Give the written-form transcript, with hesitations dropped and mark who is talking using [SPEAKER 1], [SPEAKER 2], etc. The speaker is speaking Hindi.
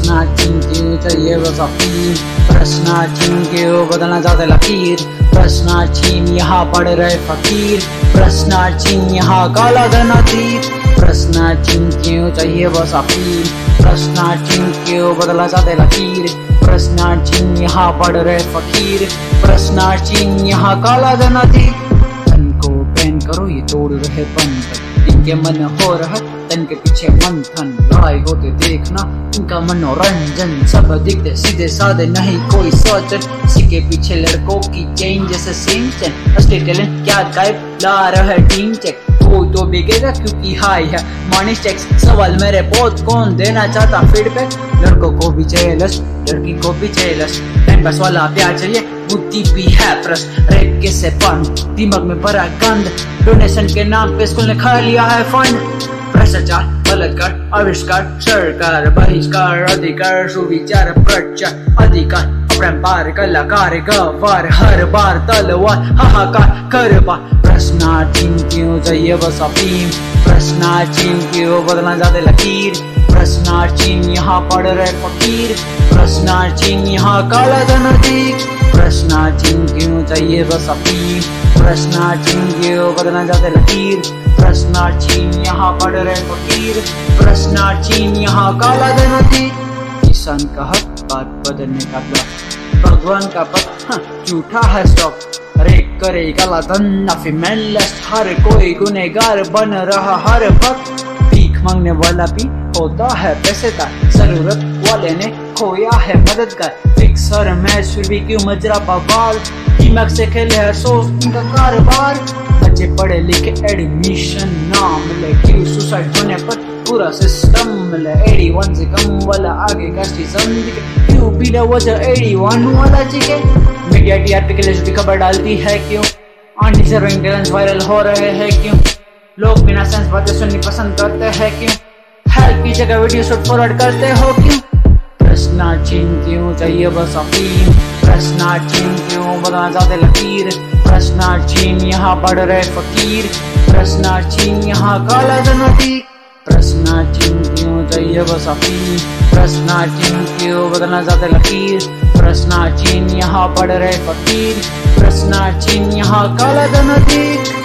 [SPEAKER 1] प्रश्नाचिन्ह क्यों चाहिए बस अफीम, प्रश्नाचिन्ह क्यों बदलना चाहते लकीर, प्रश्नाचिन्ह यहाँ पढ़ रहे फकीर, प्रश्नाचिन्ह यहाँ काला धन अतीत, प्रश्नाचिन्ह क्यों चाहिए बस अफीम, प्रश्नाचिन्ह क्यों बदलना चाहते लकीर, प्रश्नाचिन्ह यहाँ पढ़ रहे फकीर, प्रश्नाचिन्ह यहाँ काला धन अतीत। तन को बैन करो ये तोड़ रहे बंधन, इनके मन हो रहा तन के पीछे मंथन, लड़ाई होते देखना इनका मनोरंजन, सब दिखते सीधे साधे नहीं कोई सोचन, इसी के पीछे लड़कों की चेन जैसे सिंचन, असली टैलेंट क्या गायब ला रहा है टीम चेक, कोई तो बिकेगा क्योंकि हाई है मनी चेक्स, सवाल मेरे बहुत कौन देना चाहता फीडबैक, लड़कों को भी चाहिए लस्ट लड़की को भी चाहिए लस्ट, टाइम पास वाला प्यार चाहिए बुद्धि भी है प्रश्न, रेप कैसे बंद दिमाग में भरा गंद, डोनेशन के नाम पे स्कूल ने खा लिया है फंड, भ्रष्टाचार बलात्कार आविष्कार सरकार बहिष्कार अधिकार सुविचार प्रचार अधिकार अपरंपार कलाकार गवार हर बार तलवार हाहाकार कर बार, प्रश्नाचिन्ह क्यों चाहिए बस अफीम, प्रश्नाचिन्ह क्यों बदलना चाहते लकीर, प्रश्नाचिन्ह यहाँ पढ़ रहे फकीर, प्रश्नाचिन्ह यहाँ काला धन अतीत, प्रश्नाचिन्ह क्यों चाहिए बस अफीम, प्रश्नाचिन्ह क्यों बदलना चाहते लकीर, प्रश्नाचिन्ह यहाँ पढ़ रहे फकीर, प्रश्नाचिन्ह यहाँ काला धन अतीत। किसान का हक बात बदलने का ब्लॉक, भगवान का पद झूठा है स्टॉक, रेक करे काला धन नफी मेलस्ट, हर कोई गुनहगार बन रहा हर वक्त, भीख मांगने वाला भी होता है पैसे का, जरूरत वाले ने खोया है मददगार, फिक्सर मैच फिर भी क्यों मजरा बवाल, दिमाग से खेले हर सोच इनका कारोबार, बच्चे पढ़े लिखे एडमिशन ना मिले, क्यों सुसाइड होने पर पूरा सिस्टम मिले, 81 से कम वाला आगे का सीजन दिखे, क्यों बिना वजह 81 वाला चिके, मीडिया टीआरपी के लिए झूठी खबर डालती है क्यों, अनडिजर्विंग टैलेंट्स वायरल हो रहे हैं क्यों, लोग बिना सेंस बातें सुननी पसंद करते हैं क्यों, हेल्प की जगह वीडियो शूट फॉरवर्ड करते हो क्यों, प्रश्नाचिन्ह क्यों चाहिए बस अफीम, प्रश्नाचिन्ह क्यों बदलना चाहते लकीर, प्रश्नाचिन्ह यहाँ पढ़ रहे फकीर, प्रश्नाचिन्ह यहाँ काला धन अतीत, प्रश्नाचिन्ह क्यों चाहिए बस अफीम, प्रश्नाचिन्ह क्यों बदलना चाहते लकीर, प्रश्नाचिन्ह यहाँ पढ़ रहे फकीर, प्रश्नाचिन्ह यहाँ काला धन अतीत।